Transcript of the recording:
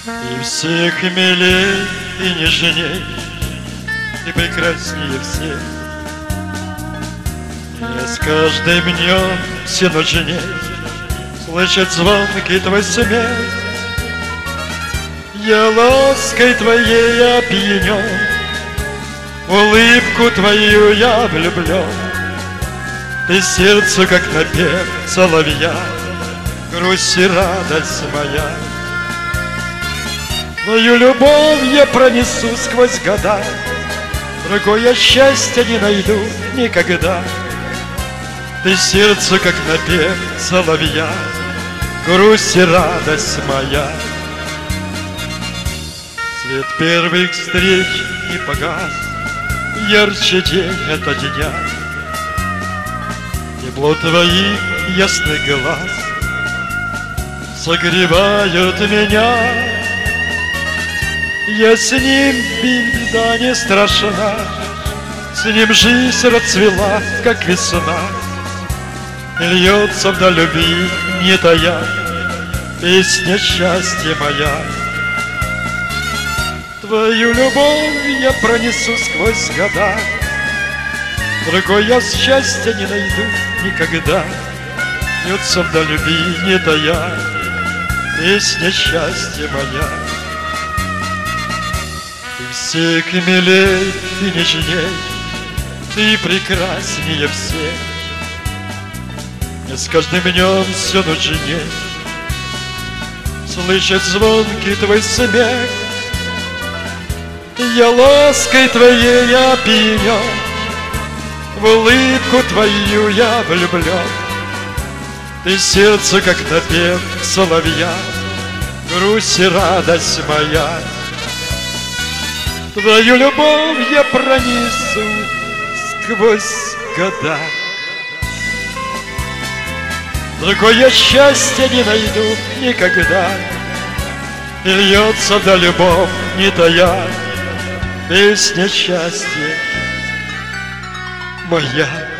И всех милей и нежней, и прекраснее всех. Я с каждым днем все нежней слышать звонкий твой смех. Я лаской твоей опьянен, улыбку твою я влюблен. Ты сердцу, как напев соловья, грусть и радость моя. Твою любовь я пронесу сквозь года, другое счастье не найду никогда. Ты сердцу, как напев соловья, грусть и радость моя. Свет первых встреч не погас, ярче день это дня. Тепло твоих ясных глаз согревают меня. Я с ним, беда не страшна, с ним жизнь расцвела, как весна. И льется вдаль любви, не тая, песня счастья моя. Твою любовь я пронесу сквозь года, другое счастья не найду никогда. Льется вдаль любви, не тая, песня счастья моя. Ты всех милей и нежней, ты прекраснее всех. Мне с каждым днем все нужней слышать звонкий твой смех. Я лаской твоей опьянен, в улыбку твою я влюблен. Ты сердце, как напев соловья, грусть и радость моя. Твою любовь я пронесу сквозь года, другое счастье не найду никогда. И льется вдаль любовь, не тая, песня счастья моя.